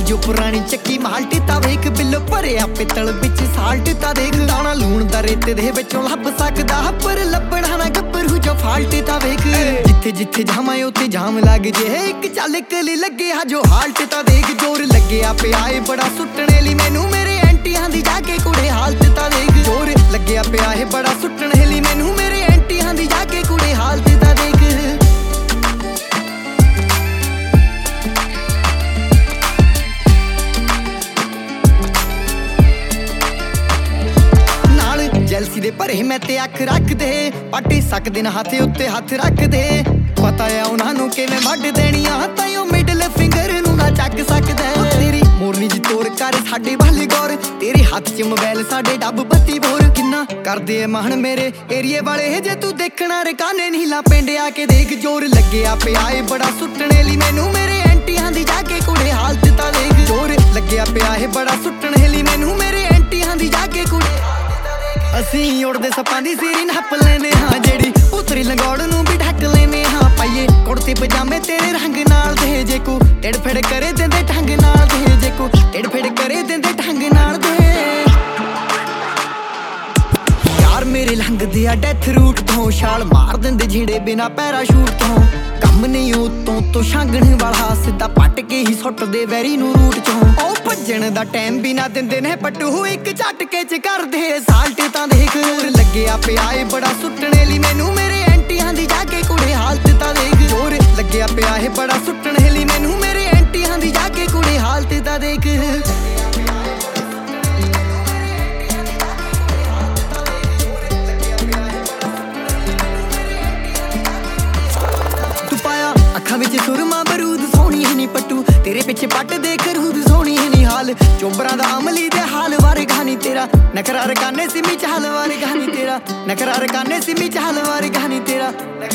जो पुरानी चक्की माल्ट ता वेख बिल्लो भरिया पित्तल विच साल्ट ता देख दाना लूण दा रेते दे विचों लभ सकदा पर लभणा ना गब्बरू जो फाल्ट ता वेख जिथे जिथे जावां उत्थे जाम लग जे इक चल कली लगे हा जो हाल्ट ता देख जोर लगे पिया ए बड़ा सुटने ली मैनू मेरे एंटियां दी जाके कुड़े हालत ता देख जोर लगे पिया ए बड़ा सुटने ली मैनू मेरे एंटियां दी जाके कुड़े हालत ता देख जलसी दे भरे मैं ते अख रख दे पट सकदे न हाथे उत्ते हथ रख दे पता है उन्हां नूं किवें वड्ड देणियां तां मिडल फिंगर नूं ना चक सकदा तेरी मोरनी जी तोड़ कर साडे वल गौर तेरे हाथ च मोबाइल साडे डब बत्ती बोर किन्ना करदे मन मेरे एरिए वाले जे तू देखना रकाने नीला पिंड आके देख जोर लगे पिया ए बड़ा सुटने ली मैनू मेरे एंटियां दी जाके कुड़े हालत ता देख जोर लगे पिया ए बड़ा सुटने ली मैनू मेरे एंटियां दी जाके कुड़े असीं उड़दे सप्पां दी सीरी नप लेने हाँ जेड़ी उतरी लंगौड़ नूं भी ढक लेने हाँ पाइए कुड़ते पजामे तेरे रंग नाल दे जे को टेढ़ फेड़ करे देंदे ढंग नाल दे जे को टेढ़ फेड़ करे देंदे ढंग नाल दे यार मेरे लंघदे आ डेथ रूट तो छाल मार देंदे झीड़े बिना पैराशूट तो कम नहीं उत्तों तो छांगण वाला सीधा पट के ही सुटदे वैरी नूं रूट चों ओ भज्जण दा टाइम भी ना दिंदे ने पट्टू इक झटके च करदे साल्ट तां देख जोर लगे पिया ए बड़ा सुटने ली मैनू मेरे एंटियां दी जाके कुड़े हालत तां देख जोर लगे पिया ए बड़ा सुटने ली मैनू मेरे एंटियां दी जाके कुड़े हालत तां देख अखां विच सुरमा बरूद सोहनी है नी पट्टू तेरे पिछे पट दे खरूद सोहनी है नी हाल चोबरां दा अमली दे हाल वारे कहानी तेरा नखरा रकाने सिमी चाल वारे कहानी तेरा नखरा रकाने सिमी चाल वारे कहानी तेरा